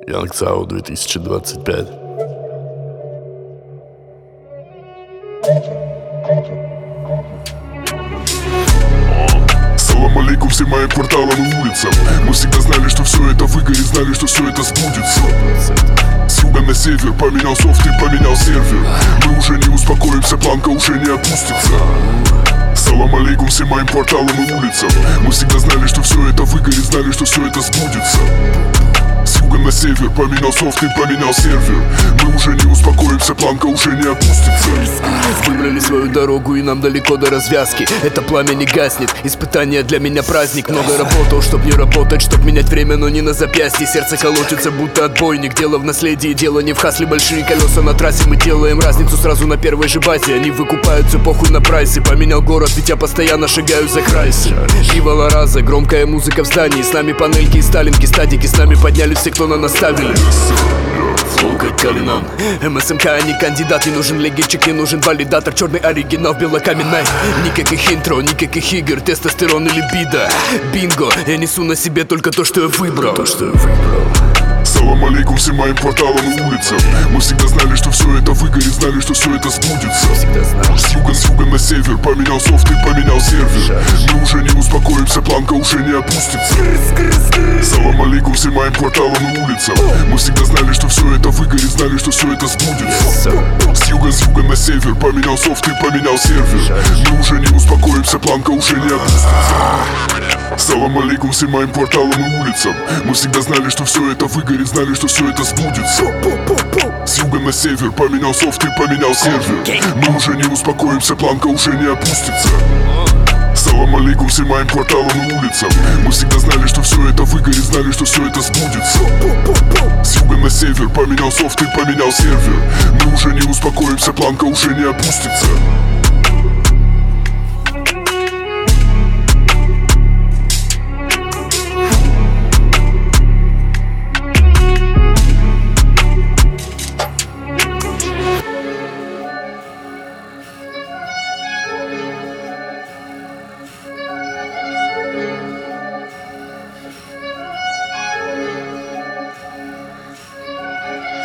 Young Tsao 2025. Салам алейкум всем моим кварталам и улицам. Мы всегда знали, что все это выгорит, знали, что все это сбудется. С юга на север поменял софт и поменял сервер. Мы уже не успокоимся, планка уже не опустится. Салам алейкум всем моим кварталам и улицам. Мы всегда знали, что все это выгорит, знали, что все это сбудется. С юга на север поменял софт и поменял сервер. Мы уже не успокоимся, планка уже не опустится. Выбрали свою дорогу и нам далеко до развязки. Это пламя не гаснет, испытание для меня праздник. Много работал, чтоб не работать, чтоб менять время, но не на запястье. Сердце колотится, будто отбойник. Дело в наследии, дело не в хасле. Большие колеса на трассе, мы делаем разницу сразу на первой же базе. Они выкупаются, похуй на прайсе. Поменял город, ведь я постоянно шагаю за крайси. Вива раза, громкая музыка в здании. С нами панельки и сталинки, стадики. С нами подняли все, кто на наставили. Флоу как Калинан. МСМК, а не кандидат. Не нужен легенчик, не нужен валидатор. Черный оригинал, белокаменный. Никаких интро, никаких игр. Тестостерон или бида. Бинго, я несу на себе только то, что я выбрал. Салам алейкум всем моим кварталам и улицам. Мы всегда знали, что все это выгорит, знали, что все это сбудется. С юга на север поменял софт и поменял сервер. Мы уже не успокоимся, планка уже не опустится. Салам алейкум всем моим кварталам и улицам. Мы всегда знали, что все это выгорит, знали, что все это сбудется. С юга на север поменял софт и поменял сервер. Мы уже не успокоимся, планка уже не опустится. Салам алейкум всем моим кварталам и улицам. Мы всегда знали, что все это выгорит, знали, что все это сбудется. С юга на север поменял софт и поменял сервер. Мы уже не успокоимся, планка уже не опустится. Салам алейкум всем моим кварталам и улицам. Мы всегда знали, что все это выгорит, знали, что все это сбудется. С юга на север поменял софт и поменял сервер. Мы уже не успокоимся, планка уже не опустится.